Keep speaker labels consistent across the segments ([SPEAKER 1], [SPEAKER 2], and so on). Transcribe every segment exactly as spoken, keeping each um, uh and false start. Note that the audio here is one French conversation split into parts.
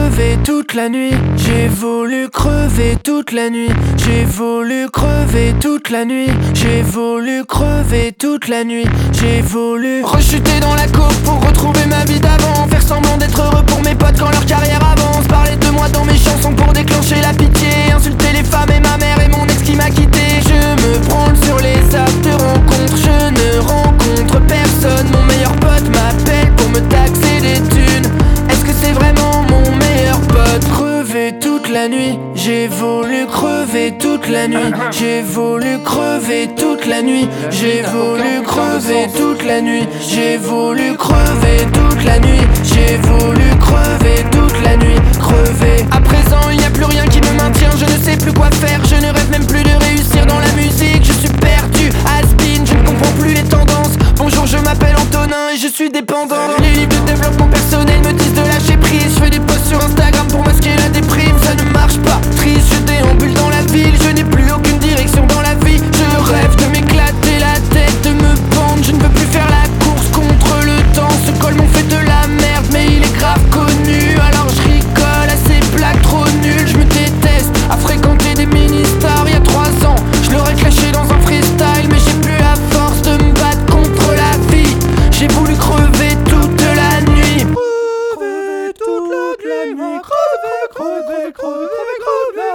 [SPEAKER 1] crever toute la nuit. J'ai voulu crever toute la nuit. J'ai voulu crever toute la nuit. J'ai voulu crever toute la nuit. J'ai voulu rechuter dans la coke pour retrouver ma vie d'avant. Faire semblant d'être heureux pour mes potes quand leur carrière avance. Parler de moi dans mes chansons pour déclencher la pitié. Insulter les femmes et ma mère et mon ex qui m'a quitté. Je me branle sur les apps de rencontre. Je ne rencontre personne. Mon meilleur pote m'appelle pour me taxer des thunes. Est-ce que c'est vraiment mon meilleur pote? Crever toute la nuit. J'ai voulu crever toute la nuit. J'ai voulu crever toute la nuit. J'ai voulu crever toute la nuit. J'ai voulu crever toute la nuit. J'ai voulu crever toute la nuit. Crever. À présent il n'y a plus rien qui me maintient. Je ne sais plus quoi faire. Je ne rêve même plus de réussir dans la musique. Je suis perdu, has-been. Je ne comprends plus les tendances. Bonjour, je m'appelle Antonin et je suis dépendant. Les livres de développement personnel me disent de lâcher prise. Je fais des posts sur Instagram pour masquer la déprime. Ça ne marche pas, triste, je déambule dans la ville. Je n'ai plus aucune direction dans la vie. Je rêve de m'éclater la tête, de me pendre. Je ne veux plus faire la course contre le temps. Ce col m'ont fait de la merde, mais il est grave connu. Alors je rigole à ces blagues trop nulles. Je me déteste à fréquenter des mini-stars. Il y a trois ans, je l'aurais clashé dans un freestyle. Mais j'ai plus la force de me battre contre la vie. J'ai voulu crever toute la nuit. Crever toute la nuit. Crever, crever, crever, crever,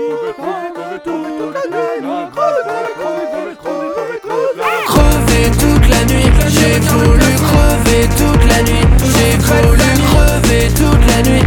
[SPEAKER 1] crever, crever toute la nuit. J'ai voulu crever toute la nuit. J'ai voulu crever toute la nuit.